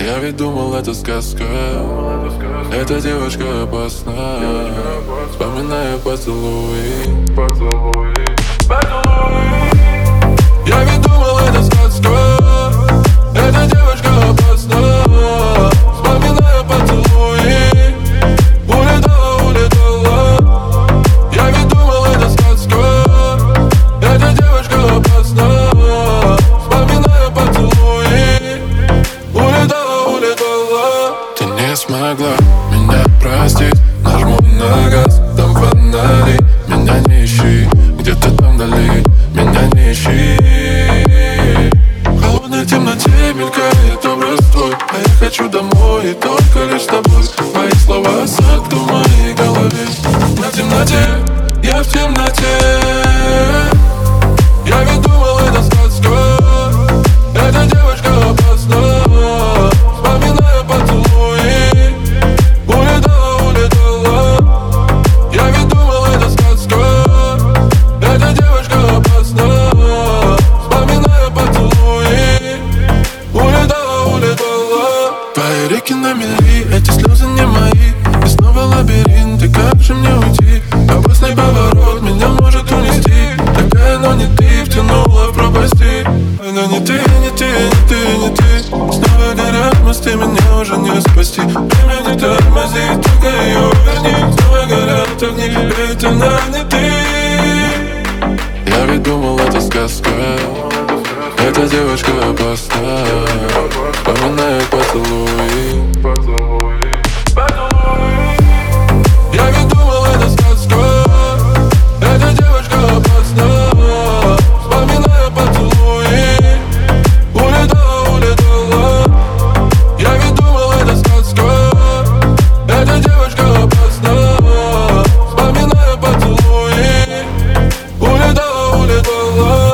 Я ведь думал, это сказка. Эта девушка опасна. Вспоминаю поцелуи. Я ведь думал, это сказка. Эта девушка опасна. Вспоминаю поцелуи. Улетала. Я ведь думал, это сказка. Эта девушка опасна. Вспоминаю поцелуи. Улетала. Ты не смогла меня простить. Нажму на газ, там фонари. Меня не ищи, где-то там вдали. Меня не ищи. В холодной темноте мелькает образ твой. А я хочу домой и только лишь с тобой. Твои слова сад в моей голове. На темноте, я в темноте. Я ведь думал, это сказка. Эта девушка опасна. Вспоминаю поцелуи. Улетала. Я ведь думал, это сказка. Эта девушка опасна. Вспоминаю поцелуи. Улетала. Твои реки на мели, эти слезы не мои. И снова лабиринт, и как же мне уйти? Опасный поворот меня может унести. Такая, но не ты, втянула в пропасти. Но не ты, не ты, не ты, не ты. Снова горят мосты, меня уже не спасти. Время не тормозит, только ее верни. Снова горят огни, это она не ты. Я ведь думал, это сказка. Эта девушка опасна. Вспоминаю поцелуи. Я ведь думал, это сказка. Эта девушка опасна. Вспоминаю поцелуи. Улетала. Я ведь думал, это сказка. Эта девушка опасна. Вспоминаю поцелуи. Улетала.